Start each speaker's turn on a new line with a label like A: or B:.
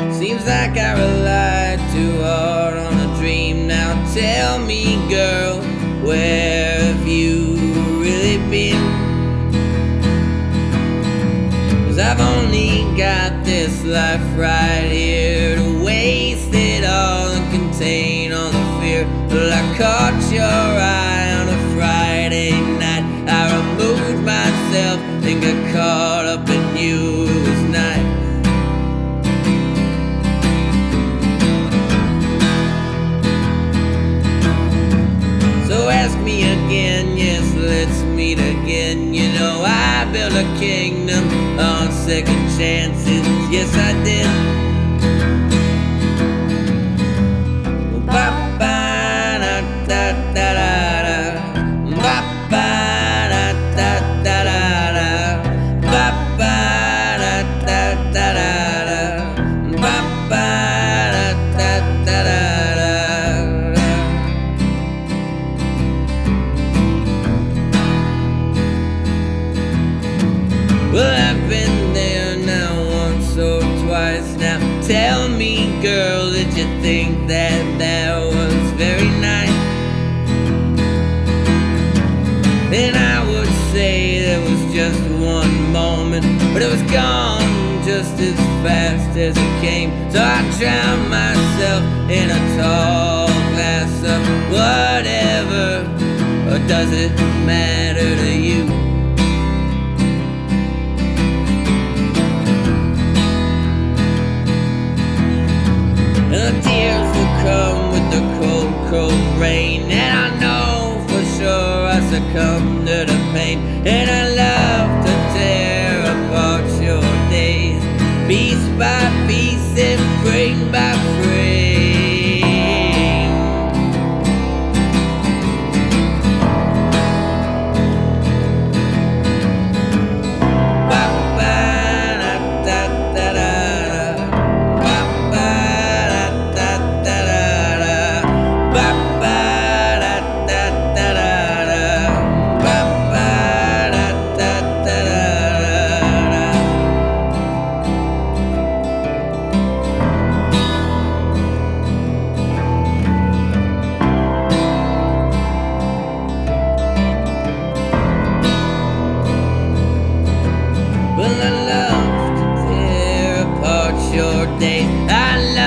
A: Seems like I relied too hard on a dream. Now tell me, girl, where have you really been? 'Cause I've only got this life right here to waste it all and contain all the fear. Well, I caught your eye on a Friday night. I removed myself and got caught up in you. It was nice. So ask me again, yes, let's meet again. You know I built a kingdom on second chances. Yes, I did. Well, I've been there now once or twice. Now tell me, girl, did you think that that was very nice? Then I would say there was just one moment, but it was gone just as fast as it came. So I drowned myself in a tall glass of whatever. Or does it matter to you? And the tears will come with the cold, cold rain. And I know for sure I succumb to the pain. And I love to tear apart your days, piece by piece and frame by frame. Well, I love to tear apart your days. I love